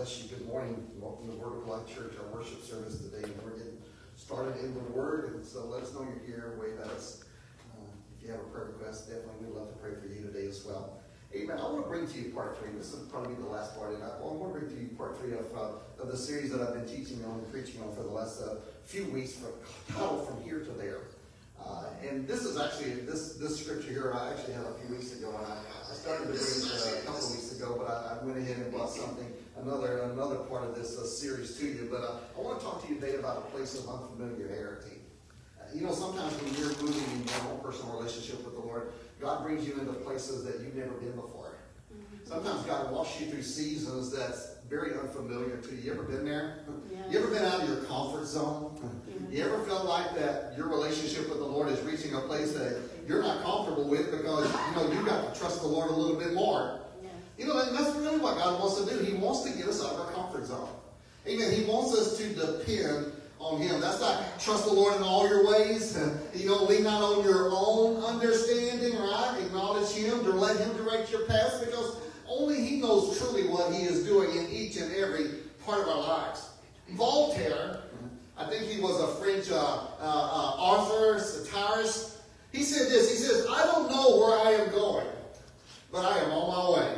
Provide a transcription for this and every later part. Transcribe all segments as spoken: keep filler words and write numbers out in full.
bless you. Good morning. Welcome to Word of Life Church, our worship service today. And we're getting started in the Word, and so let us know you're here. Wave at us. Uh, if you have a prayer request, definitely we'd love to pray for you today as well. Amen. I want to bring to you part three. This will probably be the last part. And I want to bring to you part three of, uh, of the series that I've been teaching on and preaching on for the last uh, few weeks, from, titled From Here to There. Uh, and this is actually, this this scripture here, I actually had a few weeks ago, and I, I started to bring it uh, a couple of weeks ago, but I, I went ahead and brought something, another another part of this uh, series to you. But uh, I want to talk to you today about a place of unfamiliarity. Uh, you know, sometimes when you're moving in your own personal relationship with the Lord, God brings you into places that you've never been before. Mm-hmm. Sometimes God walks you through seasons that's very unfamiliar to you. You ever been there? Yeah. You ever been out of your comfort zone? Yeah. You ever felt like that your relationship with the Lord is reaching a place that you're not comfortable with because, you know, you've got to trust the Lord a little bit more? Yeah. You know, and that's really what God wants to do. He wants to get us out of our comfort zone. Amen. He wants us to depend on Him. That's not trust the Lord in all your ways. You know, lean not on your own understanding, right? Acknowledge Him, to let Him direct your path, because only He knows truly what He is doing in each and every part of our lives. Voltaire, I think he was a French uh, uh, uh, author, satirist. He said this. He says, "I don't know where I am going, but I am on my way."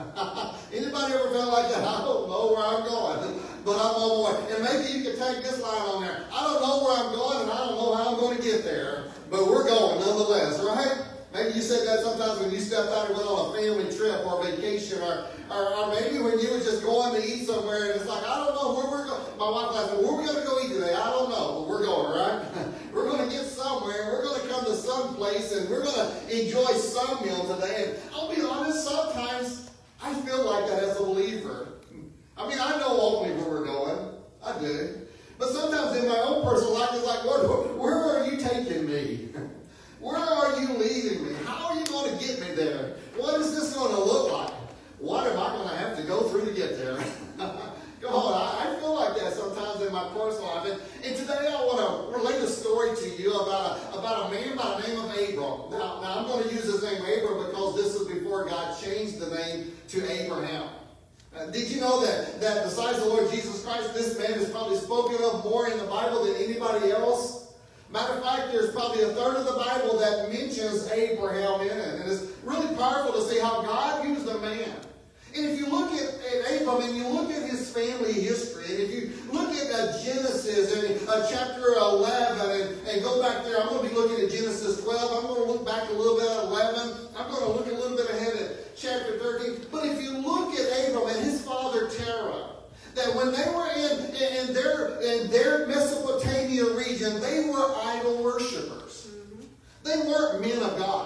Anybody ever felt like that? I don't know where I'm going, but I'm on my way. And maybe you could take this line on there. I don't know where I'm going, and I don't know how I'm going to get there, but we're going nonetheless, right? Maybe you said that sometimes when you stepped out and went on a family trip or vacation, or, or, or maybe when you were just going to eat somewhere, and it's like, I don't know where we're going. My wife asked me, where are we going to go eat today? I don't know, but we're going, right? We're going to get somewhere. We're going to come to some place, and we're going to enjoy some meal today. And I'll be honest, sometimes I feel like that as a believer. I mean, I know ultimately where we're going. I do. But sometimes in my own personal life, it's like, Lord, where are you taking me? Where are you leading me? How are you going to get me there? What is this going to look like? What am I going to have to go through to get there? Come on, I, I feel like that sometimes in my personal life. And, and today I want to relate a story to you about a, about a man by the name of Abram. Now, now I'm going to use his name Abram because this is before God changed the name to Abraham. Uh, did you know that, that besides the Lord Jesus Christ, this man is probably spoken of more in the Bible than anybody else? Matter of fact, there's probably a third of the Bible that mentions Abraham in it. And it's really powerful to see how God used a man. And if you look at, at Abram and you look at his family history, and if you look at uh, Genesis and uh, chapter eleven, and, and go back there, I'm going to be looking at Genesis twelve. I'm going to look back a little bit at eleven. I'm going to look a little bit ahead at chapter thirteen. But if you look at Abram and his father Terah, that when they were in, in, in, their, in their Mesopotamia region, they were idol worshipers. Mm-hmm. They weren't men of God.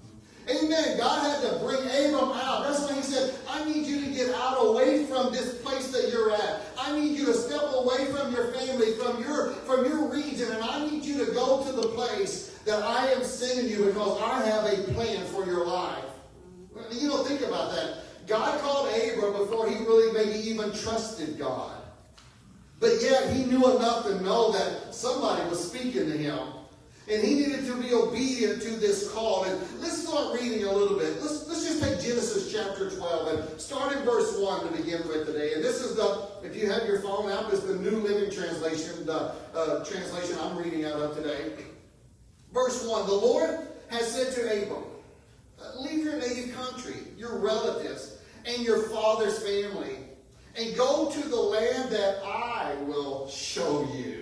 Amen. God had to bring Abram out. That's why He said, I need you to get out away from this place that you're at. I need you to step away from your family, from your, from your region, and I need you to go to the place that I am sending you because I have a plan for your life. You know, think about that. God called Abram before he really maybe even trusted God. But yet he knew enough to know that somebody was speaking to him. And he needed to be obedient to this call. And let's start reading a little bit. Let's, let's just take Genesis chapter twelve and start in verse one to begin with today. And this is the, if you have your phone out, this is the New Living Translation, the uh, translation I'm reading out of today. Verse one, the Lord has said to Abram, leave your native country, your relatives, and your father's family, and go to the land that I will show you.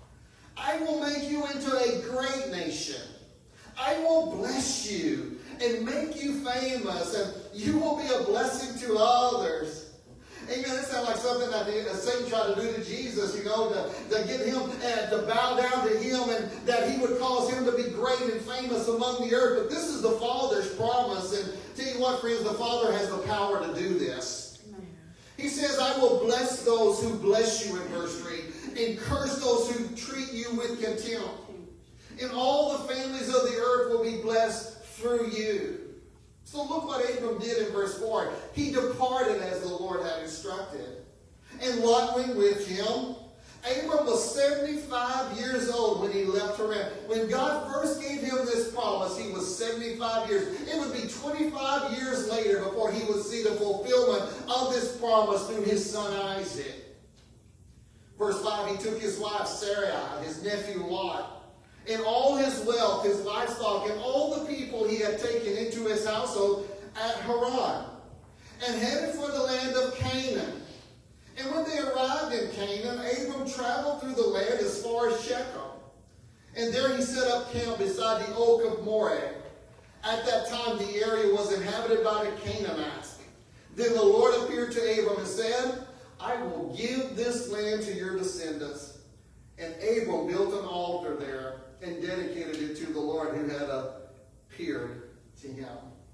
I will make you into a great nation. I will bless you and make you famous, and you will be a blessing to others. Amen. That sounds like something that Satan tried to do to Jesus, you know, to, to get him uh, to bow down to him, and that he would cause him to be great and famous among the earth. But this is the Father's promise. And tell you what, friends, the Father has the power to do this. He says, I will bless those who bless you in verse three, and curse those who treat you with contempt. And all the families of the earth will be blessed through you. So look what Abram did in verse four. He departed as the Lord had instructed. And Lot went with him. Abram was seventy-five years old when he left Haran. When God first gave him this promise, he was seventy-five years. It would be twenty-five years later before he would see the fulfillment of this promise through his son Isaac. Verse five, he took his wife Sarai, his nephew Lot, and all his wealth, his livestock, and all the people he had taken into his household at Haran, and headed for the land of Canaan. And when they arrived in Canaan, Abram traveled through the land as far as Shechem. And there he set up camp beside the oak of Moreh. At that time the area was inhabited by the Canaanites. Then the Lord appeared to Abram and said, I will give this land to your descendants. And Abram built an altar there and dedicated it to the Lord who had appeared to him.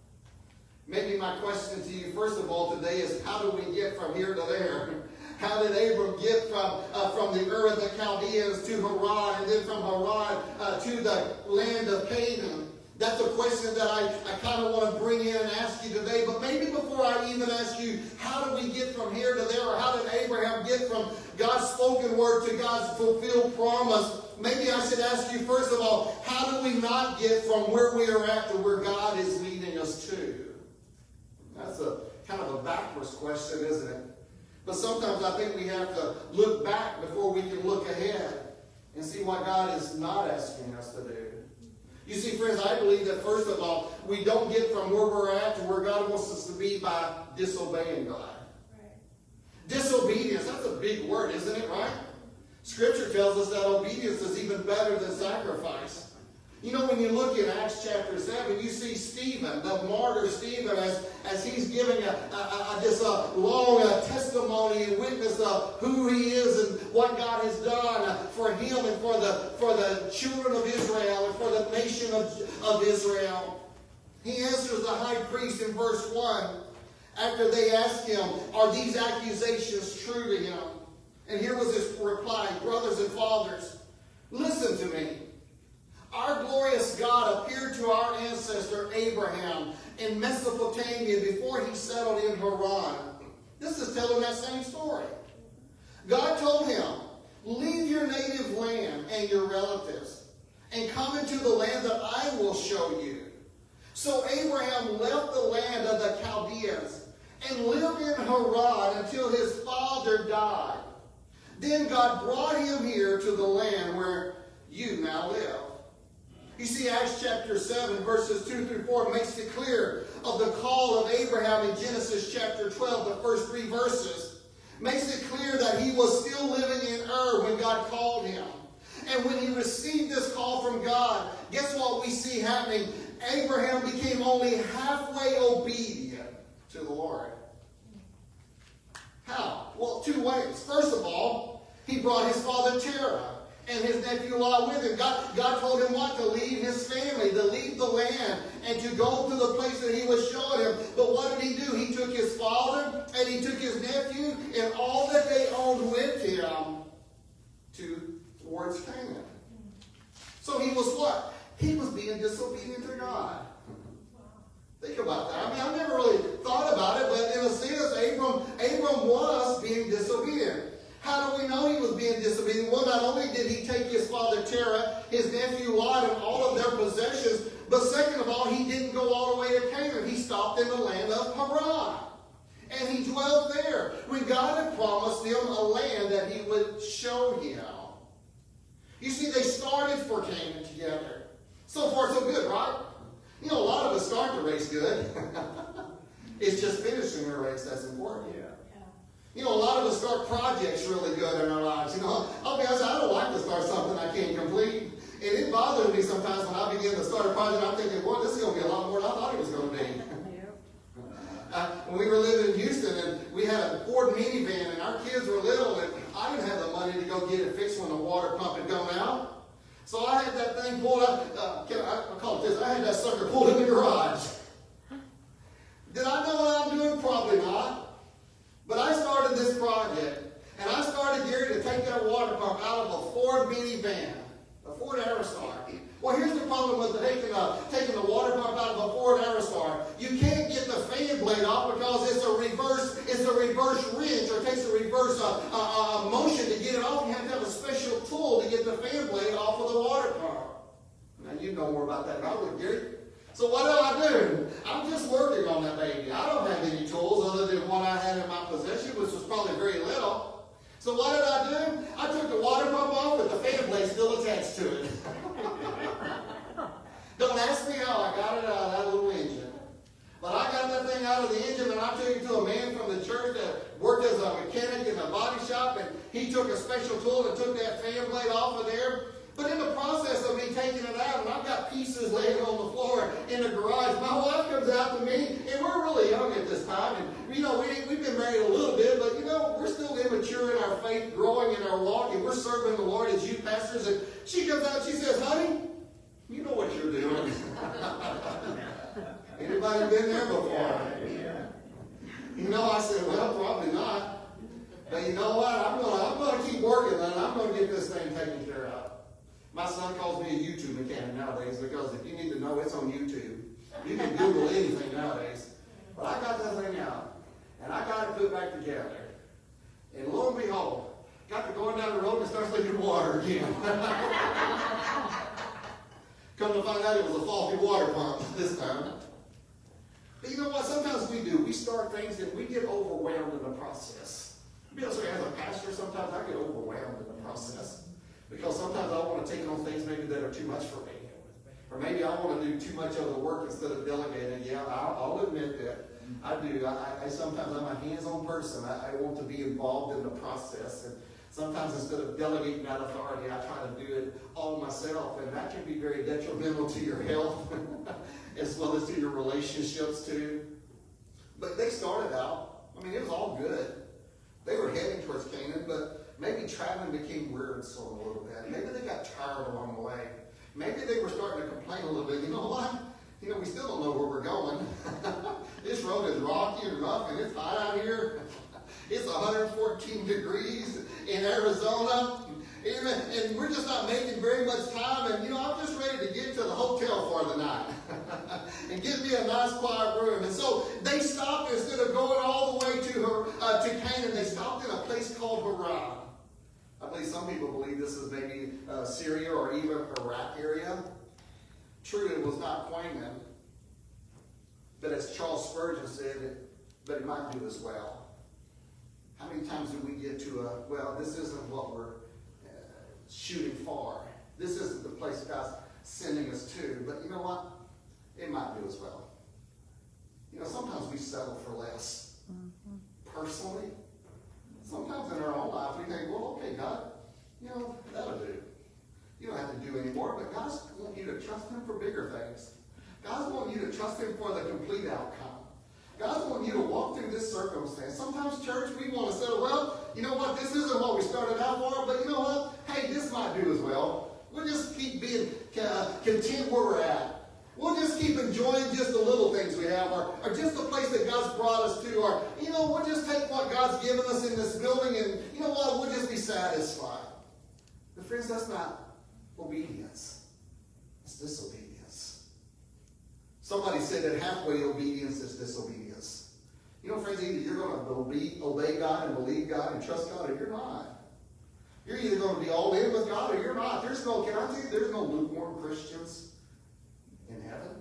Maybe my question to you, first of all, today is how do we get from here to there? How did Abram get from, uh, from the Ur of the Chaldeans to Haran, and then from Haran uh, to the land of Canaan? That's a question that I, I kind of want to bring in and ask you today. But maybe before I even ask you, how do we get from here to there? Or how did Abraham get from God's spoken word to God's fulfilled promise? Maybe I should ask you, first of all, how do we not get from where we are at to where God is leading us to? That's a kind of a backwards question, isn't it? But sometimes I think we have to look back before we can look ahead and see what God is not asking us to do. You see, friends, I believe that first of all, we don't get from where we're at to where God wants us to be by disobeying God. Right. Disobedience, that's a big word, isn't it, right? Scripture tells us that obedience is even better than sacrifice. You know, when you look in Acts chapter seven, you see Stephen, the martyr Stephen, as, as he's giving a, a, a, this uh, long uh, testimony and witness of who he is and what God has done uh, for him and for the, for the children of Israel and for the nation of, of Israel. He answers the high priest in verse one after they ask him, are these accusations true to him? And here was his reply, brothers and fathers, listen to me. Our glorious God appeared to our ancestor Abraham in Mesopotamia before he settled in Haran. This is telling that same story. God told him, leave your native land and your relatives and come into the land that I will show you. So Abraham left the land of the Chaldeans and lived in Haran until his father died. Then God brought him here to the land where you now live. You see, Acts chapter seven, verses two through four makes it clear of the call of Abraham in Genesis chapter twelve, the first three verses. Makes it clear that he was still living in Ur when God called him. And when he received this call from God, guess what we see happening? Abraham became only halfway obedient to the Lord. How? Well, two ways. First of all, he brought his father Terah and his nephew Lot with him. God, God told him what? To leave his family, to leave the land, and to go to the place that he was showing him. But what did he do? He took his father, and he took his nephew, and all that they owned with him to towards Canaan. So he was what? He was being disobedient to God. Think about that. I mean, I've never really thought about it, but in a sense, Abram, Abram was being disobedient. How do we know he was being disobedient? Well, not only did he take his father Terah, his nephew Lot, and all of their possessions, but second of all, he didn't go all the way to Canaan. He stopped in the land of Haran. And he dwelt there when God had promised him a land that he would show him. You see, they started for Canaan together. So far, so good, right? You know, a lot of us start the race good. It's just finishing the race that's important. Yeah. You know, a lot of us start projects really good in our lives. You know, I'll be honest, I don't like to start something I can't complete. And it bothers me sometimes when I begin to start a project, I'm thinking, boy, this is going to be a lot more than I thought it was going to be. uh, when we were living in Houston, and we had a Ford minivan, and our kids were little, and I didn't have the money to go get it fixed when the water pump had gone out. So I had that thing pulled up. Uh, can I, I call it this. I had that sucker pulled in the garage. Did I know what I'm doing? Probably not. But I started this project, and I started Gary to take that water pump out of a Ford minivan, a Ford Aerostar. Well, here's the problem with taking, a, taking the water pump out of a Ford Aerostar. You can't get the fan blade off because it's a reverse, it's a reverse wrench, or it takes a reverse uh, uh, uh, motion to get it off. You have to have a special tool to get the fan blade off of the water pump. Now, you know more about that than I would, Gary. So what do I do? I'm just working on that baby. I don't have any tools other than what I had in my So what did I do? I took the water pump off, but the fan blade still attached to it. Don't ask me how I got it out of that little engine. But I got that thing out of the engine, and I took it to a man from the church that worked as a mechanic in a body shop, and he took a special tool and took that fan blade off of there. But in the process of me taking it out, and I've got pieces laying on the floor in the garage, my wife comes out to me, and we're really young at this time, and you know, we, we've been married a little bit, but you know, we're still immature in our faith, growing in our walk, and we're serving the Lord as youth pastors, and she comes out and she says, honey, you know what you're doing. Anybody been there before? You know, I said, well, probably not. But you know what? I'm going to I'm going to keep working, and I'm going to get this thing taken care of. My son calls me a YouTube mechanic nowadays because if you need to know, it's on YouTube. You can Google anything nowadays. But I got that thing out, and I got it put back together. And lo and behold, got to going down the road and it starts leaking water again. Come to find out it was a faulty water pump this time. But you know what? Sometimes we do. We start things and we get overwhelmed in the process. I'll be honest with you, as a pastor, sometimes I get overwhelmed in the process. Because sometimes I want to take on things maybe that are too much for me. Or maybe I want to do too much of the work instead of delegating. Yeah, I'll, I'll admit that. I do. I, I sometimes I'm a hands-on person. I, I want to be involved in the process. And sometimes instead of delegating that authority, I try to do it all myself. And that can be very detrimental to your health as well as to your relationships too. But they started out, I mean, it was all good. They were heading towards Canaan, but maybe traveling became weird sort of a little bit. Maybe they got tired along the way. Maybe they were starting to complain a little bit. You know what? You know, we still don't know where we're going. This road is rocky and rough, and it's hot out here. It's one hundred fourteen degrees in Arizona, and, and we're just not making very much time. And, you know, I'm just ready to get to the hotel for the night and get me a nice quiet room. And so they stopped, instead of going all the way to her, uh, to Canaan, they stopped in a place called Haran. I believe some people believe this is maybe uh, Syria or even Iraq area. True, it was not Canaan, but as Charles Spurgeon said, it, but it might do as well. How many times do we get to a, well, this isn't what we're uh, shooting for. This isn't the place God's sending us to. But you know what? It might do as well. You know, sometimes we settle for less. Mm-hmm. Personally, sometimes in our own life we think, well, okay, God, you know, that'll do. You don't have to do any more, but God's wanting you to trust Him for bigger things. God's wanting you to trust Him for the complete outcome. God's wanting you to walk through this circumstance. Sometimes, church, we want to say, well, you know what, this isn't what we started out for, but you know what, hey, this might do as well. We'll just keep being uh, content where we're at. We'll just keep enjoying just the little things we have, or, or just the place that God's brought us to, or, you know, we'll just take what God's given us in this building, and, you know what, we'll just be satisfied. But friends, that's not obedience. It's disobedience. Somebody said that halfway obedience is disobedience. You know, friends, either you're going to obey, obey God and believe God and trust God, or you're not. You're either going to be all in with God or you're not. There's no, can I tell you, there's no lukewarm Christians in heaven.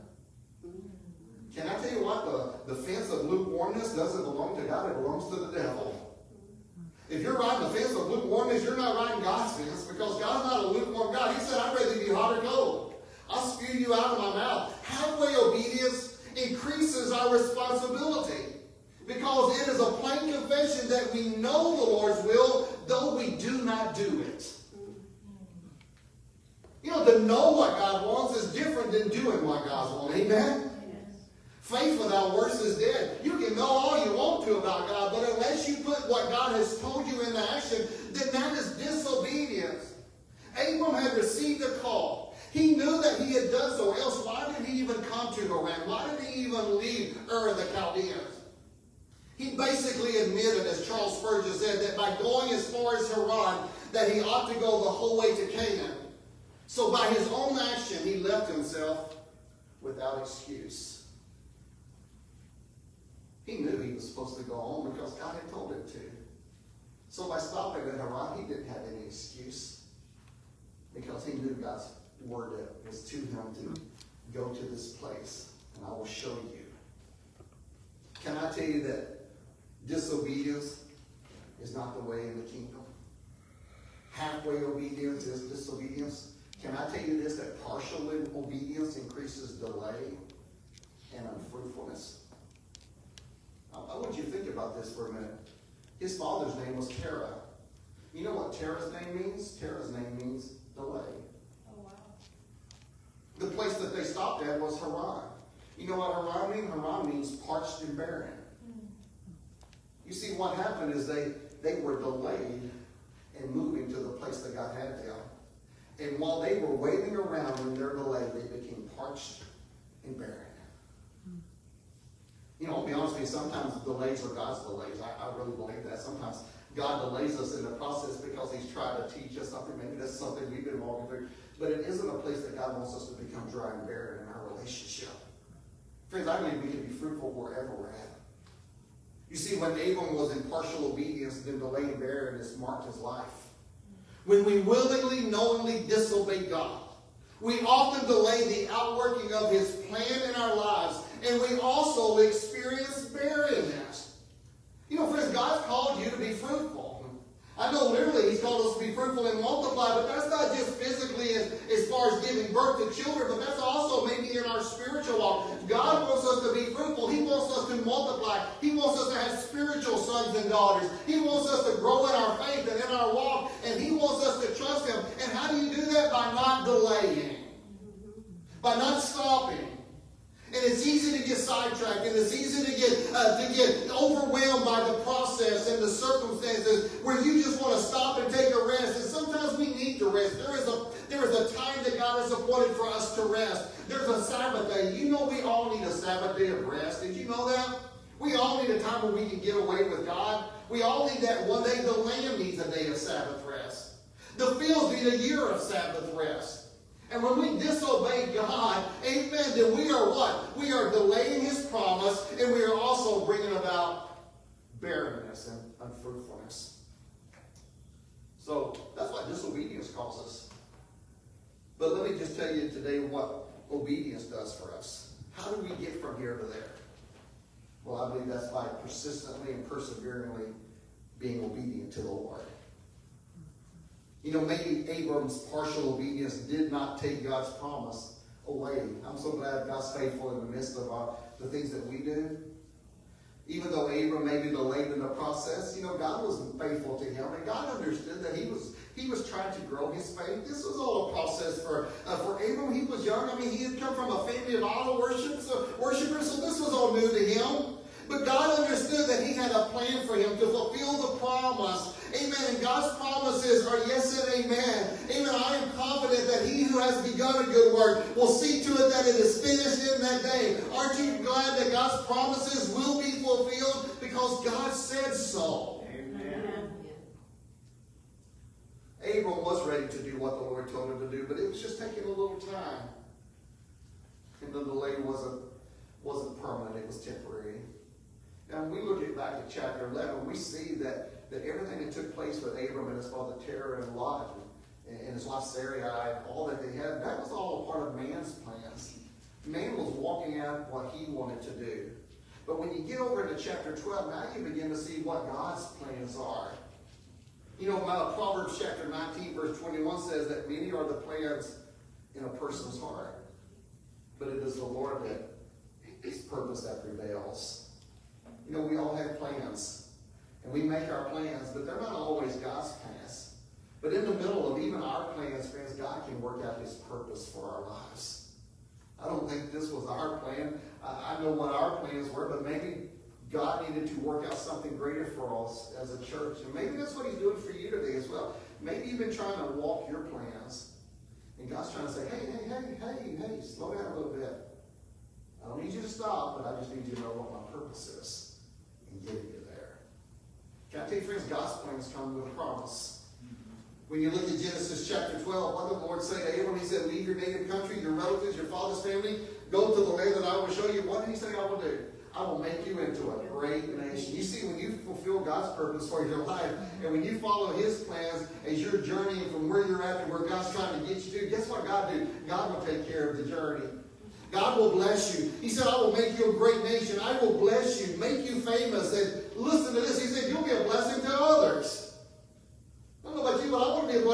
Can I tell you what? The, the fence of lukewarmness doesn't belong to God. It belongs to the devil. If you're riding the fence of lukewarmness, you're not riding God's fence, because God's not a lukewarm God. He said, I'd rather be hot or cold. I'll spew you out of my mouth. Halfway obedience increases our responsibility, because it is a plain confession that we know the Lord's will, though we do not do it. You know, to know what God wants is different than doing what God wants. Amen? Faith without works is dead. You can know all you want to about God, but unless you put what God has told you into action, then that is disobedience. Abram had received a call. He knew that he had done so, else why did he even come to Haran? Why did he even leave Ur of the Chaldeans? He basically admitted, as Charles Spurgeon said, that by going as far as Haran, that he ought to go the whole way to Canaan. So by his own action, he left himself without excuse. He knew he was supposed to go on because God had told him to. So by stopping at Haran, he didn't have any excuse, because he knew God's word was to him to go to this place, and I will show you. Can I tell you that disobedience is not the way in the kingdom? halfway obedience is disobedience. Can I tell you this, that partial obedience increases delay and unfruitfulness? I, I want you to think about this for a minute. His father's name was Terah. You know what Terah's name means? Terah's name means delay. Oh, wow. The place that they stopped at was Haran. You know what Haran means? Haran means parched and barren. Mm. You see, what happened is they, they were delayed in moving to the place that God had them. And while they were waiting around in their delay, they became parched and barren. Mm. You know, I'll be honest with you, sometimes delays are God's delays. I, I really believe that. Sometimes God delays us in the process because he's trying to teach us something. Maybe that's something we've been walking through. But it isn't a place that God wants us to become dry and barren in our relationship. Friends, I believe we can be fruitful wherever we're at. You see, when Abram was in partial obedience, then delay and barrenness marked his life. When we willingly, knowingly disobey God, we often delay the outworking of his plan in our lives, and we also experience barrenness. You know, friends, God's called you to be fruitful. I know literally he's called us to be fruitful and multiply, but that's not just physically as, as far as giving birth to children, but that's also maybe in our spiritual walk. God wants us to be fruitful. He wants us to multiply. He wants us to have spiritual sons and daughters. He wants us to grow in our faith and in our walk, and he wants us to trust him. And how do you do that? By not delaying. By not stopping. And it's easy to get sidetracked, and it's easy to get uh, to get overwhelmed by the process and the circumstances where you just want to stop and take a rest. And sometimes we need to rest. There is a there is a time that God has appointed for us to rest. There's a Sabbath day. You know we all need a Sabbath day of rest. Did you know that? We all need a time where we can get away with God. We all need that one day. The land needs a day of Sabbath rest. The fields need a year of Sabbath rest. And when we disobey God, amen, then we are what? We are delaying his promise, and we are also bringing about barrenness and unfruitfulness. So that's what disobedience causes. But let me just tell you today what obedience does for us. How do we get from here to there? Well, I believe that's by persistently and perseveringly being obedient to the Lord. You know, maybe Abram's partial obedience did not take God's promise away. I'm so glad God's faithful in the midst of our, the things that we do. Even though Abram maybe delayed in the process, you know, God was faithful to him. And God understood that he was he was trying to grow his faith. This was all a process for, uh, for Abram. He was young. I mean, he had come from a family of idol worship, so, worshipers, so this was all new to him. But God understood that he had a plan for him to fulfill the promise. Amen. And God's promises are yes and amen. Amen. I am confident that he who has begun a good work will see to it that it is finished in that day. Aren't you glad that God's promises will be fulfilled because God said so? Amen. Abram was ready to do what the Lord told him to do, but it was just taking a little time. And the delay wasn't, wasn't permanent. It was temporary. Now, when we look at back at chapter eleven, we see that, that everything that took place with Abram and his father Terah and Lot and, and his wife Sarai and all that they had, that was all a part of man's plans. Man was walking out what he wanted to do. But when you get over into chapter twelve, now you begin to see what God's plans are. You know, Proverbs chapter nineteen, verse twenty-one says that many are the plans in a person's heart, but it is the Lord that his purpose that prevails. You know, we all have plans, and we make our plans, but they're not always God's plans. But in the middle of even our plans, friends, God can work out his purpose for our lives. I don't think this was our plan. I know what our plans were, but maybe God needed to work out something greater for us as a church. And maybe that's what he's doing for you today as well. Maybe you've been trying to walk your plans, and God's trying to say, hey, hey, hey, hey, hey, slow down a little bit. I don't need you to stop, but I just need you to know what my purpose is in getting you there. Can I tell you, friends, God's plans come with a promise. When you look at Genesis chapter twelve, what did the Lord say to Abram? He said, leave your native country, your relatives, your father's family, go to the land that I will show you. What did he say I will do? I will make you into a great nation. You see, when you fulfill God's purpose for your life, and when you follow his plans as you're journeying from where you're at to where God's trying to get you to, guess what God do? God will take care of the journey. God will bless you. He said, I will make you a great nation. I will bless you, make you famous. And listen to this. He said, you'll be a blessing to others. I don't know about you, but I want to be a blessing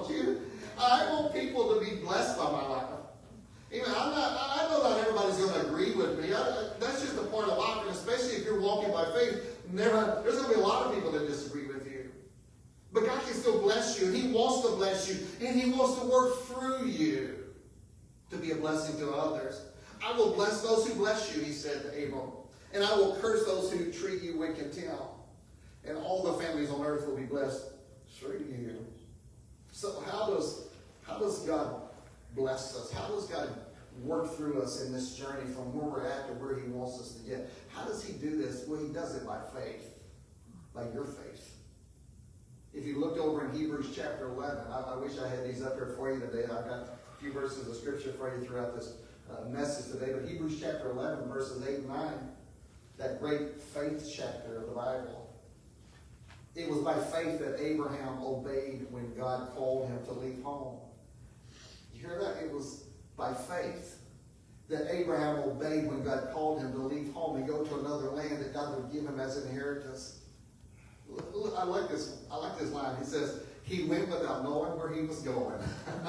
don't you? I want people to be blessed by my life. Amen. I'm not, I know not everybody's going to agree with me. I, that's just a part of life, and especially if you're walking by faith, never, there's going to be a lot of people that disagree with you. But God can still bless you, and He wants to bless you, and He wants to work through you to be a blessing to others. I will bless those who bless you, He said to Abram, and I will curse those who treat you with contempt. And all the families on earth will be blessed through you. So how does, how does God bless us? How does God work through us in this journey from where we're at to where He wants us to get? How does He do this? Well, He does it by faith, by your faith. If you looked over in Hebrews chapter eleven, I, I wish I had these up here for you today. I've got a few verses of scripture for you throughout this uh, message today. But Hebrews chapter eleven, verses eight and nine, that great faith chapter of the Bible. It was by faith that Abraham obeyed when God called him to leave home. You hear that? It was by faith that Abraham obeyed when God called him to leave home and go to another land that God would give him as an inheritance. I like this. I like this line. He says, he went without knowing where he was going.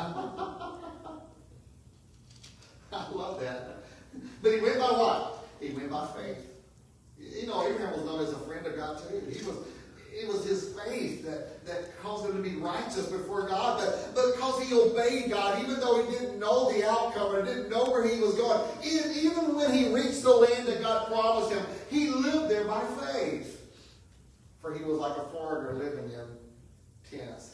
I love that. But he went by what? He went by faith. You know, Abraham was known as a friend of God too. He was. It was his faith that, that caused him to be righteous before God. But, but because he obeyed God, even though he didn't know the outcome or didn't know where he was going, even, even when he reached the land that God promised him, he lived there by faith. For he was like a foreigner living in tents.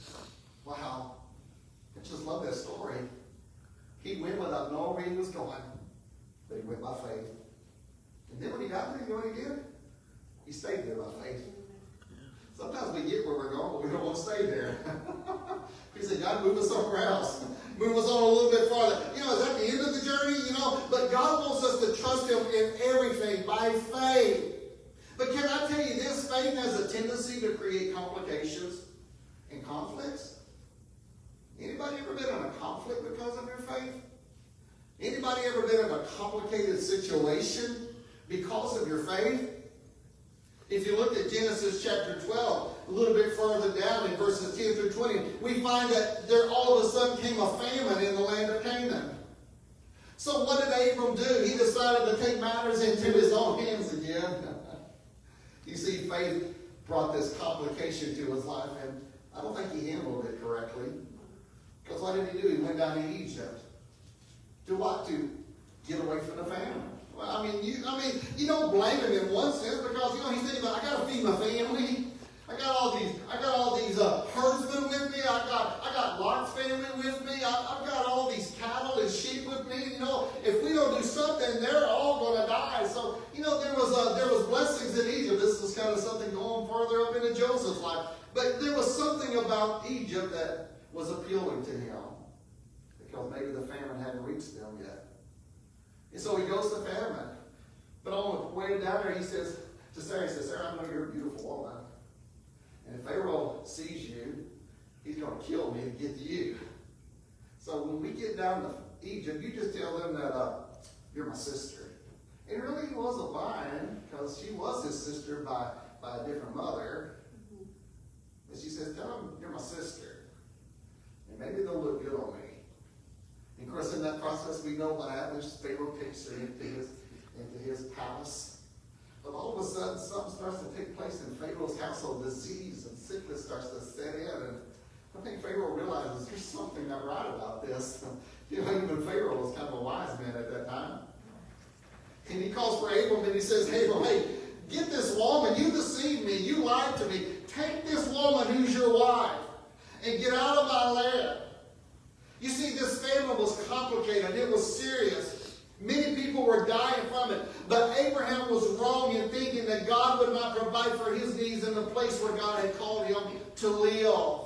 Wow. I just love that story. He went without knowing where he was going, but he went by faith. And then when he got there, you know what he did? He stayed there by faith. Sometimes we get where we're going, but we don't want to stay there. He said, God, move us somewhere else. Move us on a little bit farther. You know, is that the end of the journey? You know, but God wants us to trust Him in everything by faith. But can I tell you this? Faith has a tendency to create complications and conflicts. Anybody ever been in a conflict because of your faith? Anybody ever been in a complicated situation because of your faith? If you look at Genesis chapter twelve, a little bit further down in verses ten through twenty, we find that there all of a sudden came a famine in the land of Canaan. So what did Abram do? He decided to take matters into his own hands again. You see, faith brought this complication to his life, and I don't think he handled it correctly. Because what did he do? He went down to Egypt. To what? To get away from the famine. Well, I mean, you, I mean, you don't blame him in one sense because you know he's thinking about I got to feed my family. I got all these, I got all these uh, herdsmen with me. I got, I got Lot's family with me. I, I've got all these cattle and sheep with me. You know, if we don't do something, they're all going to die. So, you know, there was uh, there was blessings in Egypt. This is kind of something going further up into Joseph's life. But there was something about Egypt that was appealing to him because maybe the famine hadn't reached them yet. And so he goes to famine. But on the way down there, he says to Sarah, he says, Sarah, I know you're a beautiful woman. And if Pharaoh sees you, he's going to kill me to get to you. So when we get down to Egypt, you just tell them that uh, you're my sister. And really he wasn't lying because she was his sister by, by a different mother. But she says, tell them you're my sister. And maybe they'll look good on me. And of course, in that process, we know what happens. Pharaoh takes her into his, into his palace. But all of a sudden, something starts to take place in Pharaoh's household. Disease and sickness starts to set in. And I think Pharaoh realizes there's something not right about this. You know, even Pharaoh was kind of a wise man at that time. And he calls for Abram and he says, Abram, hey, get this woman. You deceived me. You lied to me. Take this woman who's your wife and get out of my land. You see, this famine was complicated. It was serious. Many people were dying from it. But Abraham was wrong in thinking that God would not provide for his needs in the place where God had called him to live.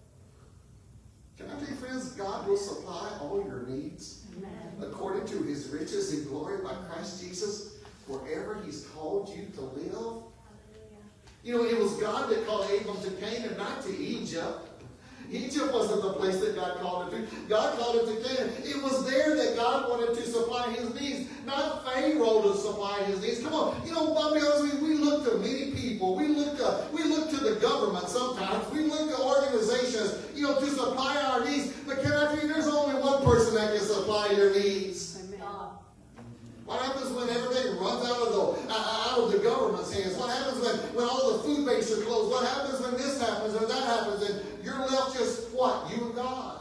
Can I tell you, friends, God will supply all your needs Amen. According to his riches and glory by Christ Jesus, wherever he's called you to live. Hallelujah. You know, it was God that called Abram to Canaan, not to Egypt. Egypt wasn't the place that God called him to. God called him to Canaan. It was there that God wanted to supply his needs, not Pharaoh to supply his needs. Come on, you know, I'll be honest with you, we look to many people. We look to we look to the government sometimes. We look to organizations. You you know, to supply our needs. But can I tell you, there's only one person that can supply your needs. Amen. What happens when everything runs out of the uh, out of the government's hands? What happens when, when all the food banks are closed? What happens when this happens or that happens and you're left just what? You and God.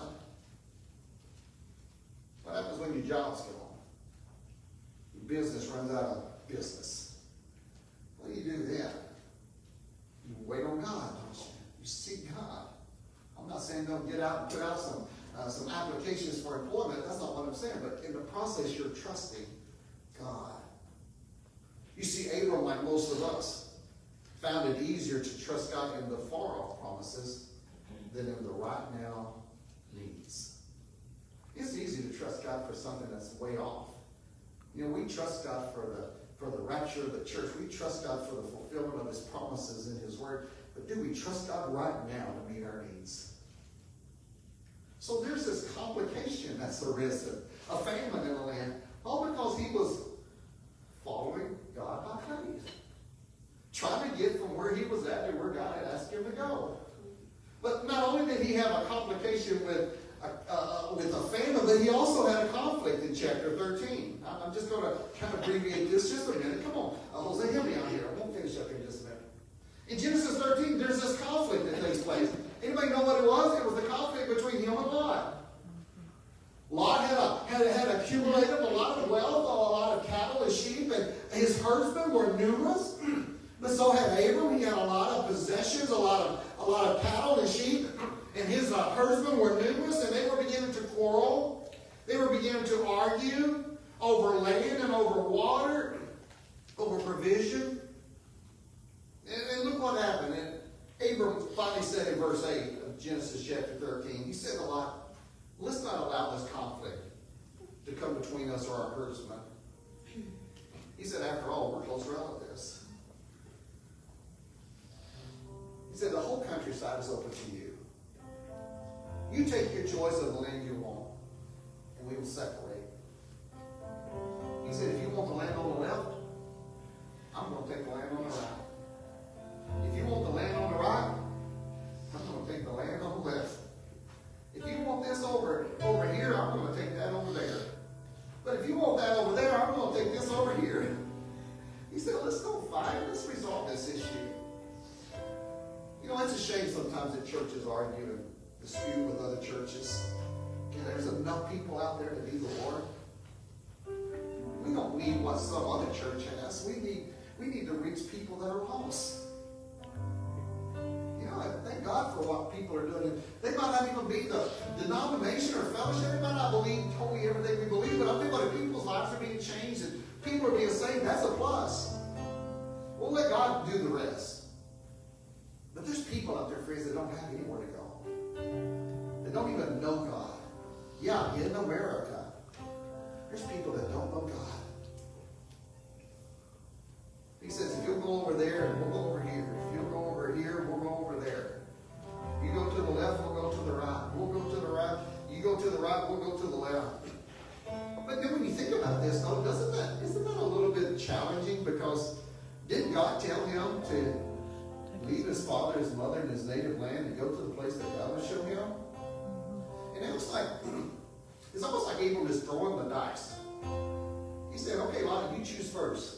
What happens when your job's gone? Your business runs out of business. What do you do then? You wait on God, don't you? You seek God. I'm not saying don't get out and put out some uh, some applications for employment. That's not what I'm saying. But in the process, you're trusting God. You see, Abram, like most of us, found it easier to trust God in the far-off promises than in the right-now needs. It's easy to trust God for something that's way off. You know, we trust God for the for the rapture of the church. We trust God for the fulfillment of His promises in His Word. But do we trust God right now to meet our needs? So there's this complication that's arisen, a famine in the land, all because he was following God by faith, trying to get from where he was at to where God had asked him to go. But not only did he have a complication with a, uh, with a famine, but he also had a conflict in chapter thirteen. I'm just going to kind of abbreviate this just a minute. Come on, uh, Jose, help me out here. I won't finish up here in just a minute. In Genesis thirteen, there's this conflict that takes place. Anybody know what it was? It was the conflict between him and Lot. Lot had, a, had, had accumulated a lot of wealth, a lot of cattle and sheep, and his herdsmen were numerous. But so had Abram. He had a lot of possessions, a lot of, a lot of cattle and sheep, and his uh, herdsmen were numerous, and they were beginning to quarrel. They were beginning to argue over land and over water, over provision. And, and look what happened. And Abram finally said in verse eight of Genesis chapter thirteen, he said to Lot, let's not allow this conflict to come between us or our herdsmen. He said, after all, we're close relatives. He said, the whole countryside is open to you. You take your choice of the land you want, and we will separate. He said, if you want the land on the left, I'm going to take the land on the right. If you want the land on the right, I'm going to take the land on the left. If you want this over, over here, I'm going to take that over there. But if you want that over there, I'm going to take this over here. He said, let's don't fight. Let's resolve this issue. You know, it's a shame sometimes that churches argue and dispute with other churches. And there's enough people out there to need the Lord. We don't need what some other church has. We need, we need to reach people that are lost. Thank God for what people are doing. They might not even be the denomination or fellowship. They might not believe totally everything we believe, but I think what if people's lives are being changed and people are being saved, that's a plus. We'll let God do the rest. But there's people out there, friends, that don't have anywhere to go. They don't even know God. Yeah, in America, there's people that don't know God. He says, if you'll go over there, and we'll go over here. If you'll go over here, we'll go over there. You go to the left, we'll go to the right. We'll go to the right. You go to the right, we'll go to the left. But then when you think about this, though, doesn't that, isn't that a little bit challenging? Because didn't God tell him to leave his father, his mother, and his native land and go to the place that God would show him? And it was like, it's almost like Abram is throwing the dice. He said, okay, Lot, you choose first.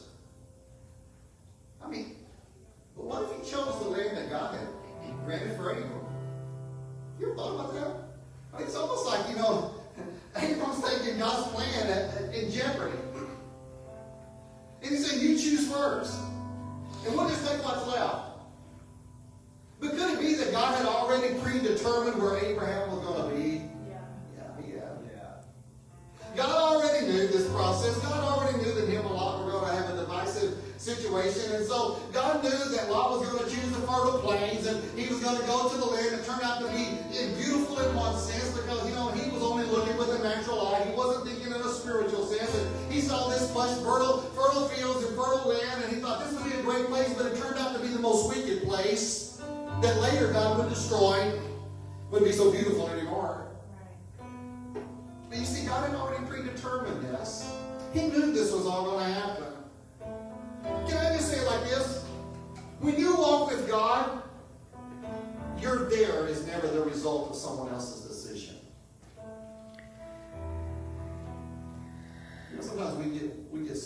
I mean, but what if he chose the land that God had granted for Abram? You ever thought about that? I mean, it's almost like, you know, Abram's taking God's plan at, at, in jeopardy. And he said, you choose first. And we'll just take what's left. But could it be that God had already predetermined where Abraham was going to be? Yeah. Yeah, yeah, yeah. God already knew this process. God already knew that him and Lot were going to have a divisive situation. And so God knew that Lot was going to choose the fertile plains and he was going to go to the land that turned out to be beautiful in one sense because, you know, he was only looking with a natural eye. He wasn't thinking in a spiritual sense. And he saw this much fertile, fertile fields and fertile land and he thought this would be a great place, but it turned out to be the most wicked place that later God would destroy. Wouldn't be so beautiful anymore. But you see, God had already predetermined this. He knew this was all going to happen. Can I just say it like this? When you walk with God, your there is never the result of someone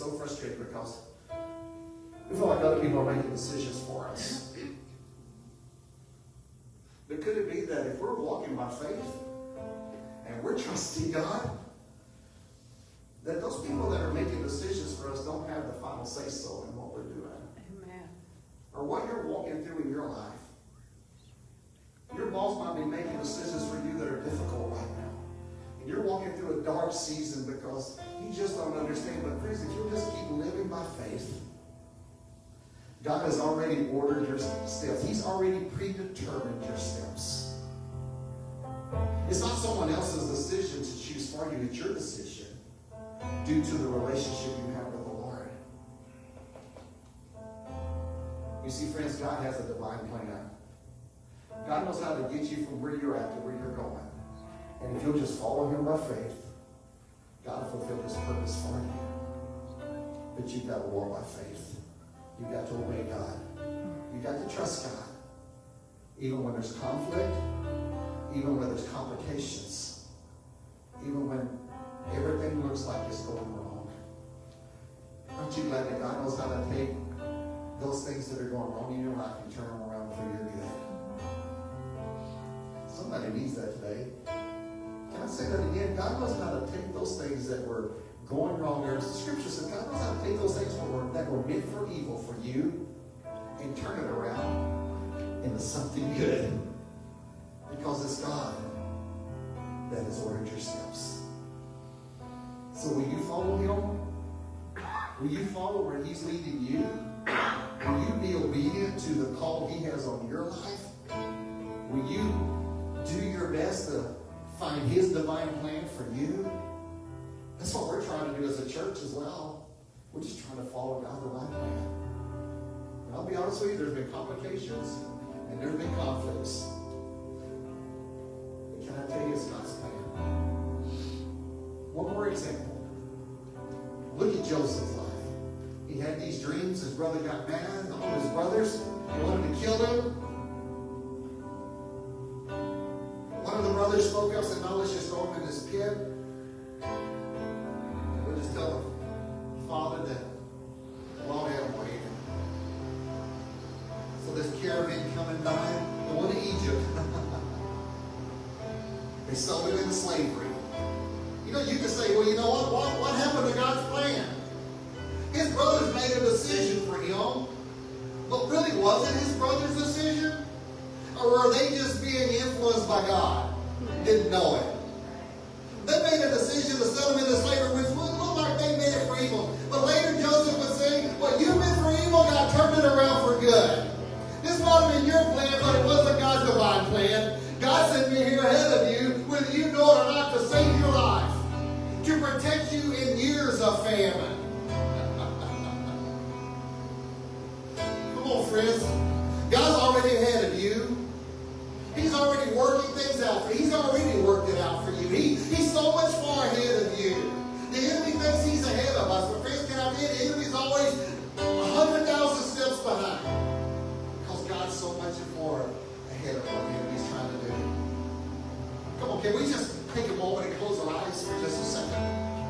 so frustrated because we feel like other people are making decisions for us. But could it be that if we're walking by faith and we're trusting God, that those people that are making decisions for us don't have the final say-so in what we're doing? Amen. Or what you're walking through in your life. Your boss might be making decisions for you that are difficult right now. And you're walking through a dark season because you just don't understand. But friends, if you'll just keep living by faith, God has already ordered your steps. He's already predetermined your steps. It's not someone else's decision to choose for you. It's your decision due to the relationship you have with the Lord. You see, friends, God has a divine plan. God knows how to get you from where you're at to where you're going. And if you'll just follow him by faith, God will fulfill his purpose for you. But you've got to walk by faith. You've got to obey God. You've got to trust God. Even when there's conflict, even when there's complications, even when everything looks like it's going wrong. Aren't you glad that God knows how to take those things that are going wrong in your life and turn them around for your good? Somebody needs that today. Can I say that again? God knows how to take those things that were going wrong. There's the scripture says God knows how to take those things that were, that were meant for evil for you and turn it around into something good. Because it's God that has ordered your steps. So will you follow him? Will you follow where he's leading you? Will you be obedient to the call he has on your life? Will you do your best to find his divine plan for you? That's what we're trying to do as a church as well. We're just trying to follow God's divine plan. And I'll be honest with you, there's been complications and there's been conflicts. But can I tell you, it's God's plan. One more example. Look at Joseph's life. He had these dreams. His brother got mad. All his brothers, they wanted to kill him. One of the brothers spoke up and said, no, let's just throw him in this pit. And we'll just tell the father that Lord had him waiting. So this caravan coming by, the one to Egypt, they sold him into slavery. You know, you can say, well, you know what? What, what happened to God's plan? His brothers made a decision for him. But really, was it his brother's decision? Or were they just being influenced by God? Didn't know it. They made a decision to sell him into slavery, which would look like they made it for evil. But later Joseph would say, what you meant for evil, God turned it around for good. This wasn't in your plan, but it wasn't God's divine plan. God sent me here ahead of you, whether you know it or not, to save your life, to protect you in years of famine. Come on, friends. God's already ahead of you. He's already working things out for you. He's already worked it out for you. He, he's so much far ahead of you. The enemy thinks he's ahead of us. But friends, can I tell you, the enemy's always one hundred thousand steps behind. Because God's so much more ahead of what the enemy's trying to do. Come on, can we just take a moment and close our eyes for just a second?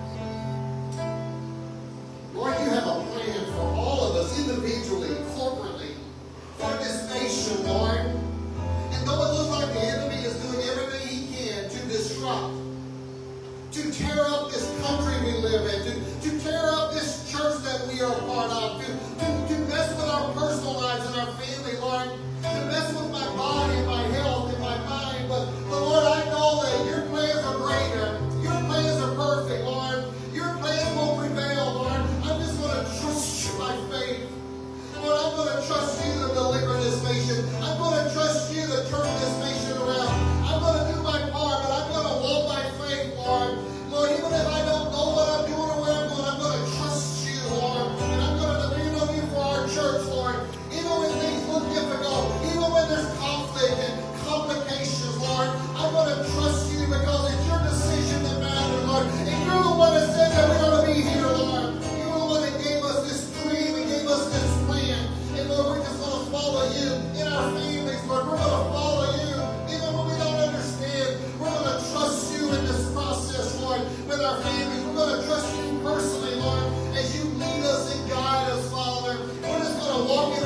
Lord, you have a plan for all of us, individually, corporately, for this nation, Lord. And though it looks like the enemy is doing everything he can to disrupt, to tear up this country we live in, to, to tear up this church that we are a part of, to, to, to mess with our personal lives and our family, Lord, to mess with my body and my health and my mind. But, but Lord, I know that your plans are greater. Your plans are perfect, Lord. Your plans will prevail, Lord. I'm just going to trust you by faith. Lord, I'm going to trust you to deliver this nation. I'm going to trust you to turn this nation around. I'm going to do my part, but I'm going to walk by faith, Lord. Lord, even if I don't know what I'm doing or where I'm going, I'm going to trust you, Lord. And I'm going to depend on you for our church, Lord. Even when things look difficult, even when there's conflict and complications, Lord, I'm going to trust you because it's your decision that matters, Lord. And you're the one that said that we're going to be here, Lord. You're the one that gave us this dream and gave us this plan. And Lord, we're just going to follow you in our family.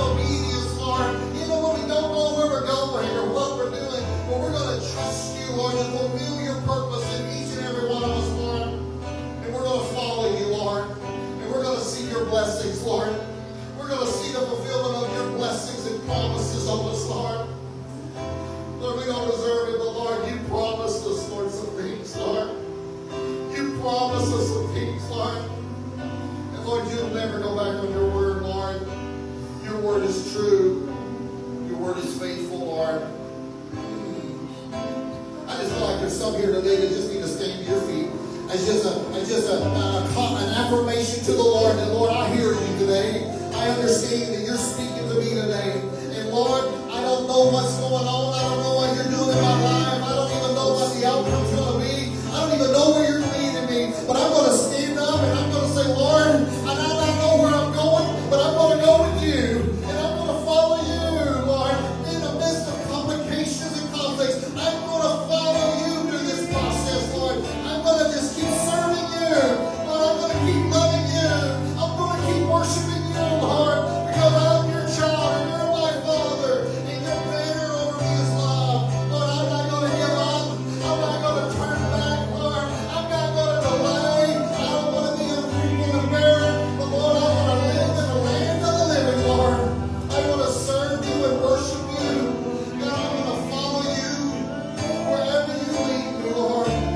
obedience, Lord, even when we don't know where we're going or what we're doing, but we're going to trust you, Lord, and fulfill your purpose in each and every one of us, Lord. And we're going to follow you, Lord. And we're going to see your blessings, Lord. We're going to see the fulfillment of your blessings and promises on us, Lord. Lord, we don't deserve it, but Lord, you promised us, Lord, some things, Lord. You promised us some things, Lord. And Lord, you'll never go back on your word, Lord. Your word is true. Your word is faithful, Lord. I just feel like there's some here today that just need to stand to your feet. As just a, as just a, a, an affirmation to the Lord that, Lord, I hear you today. I understand that you're speaking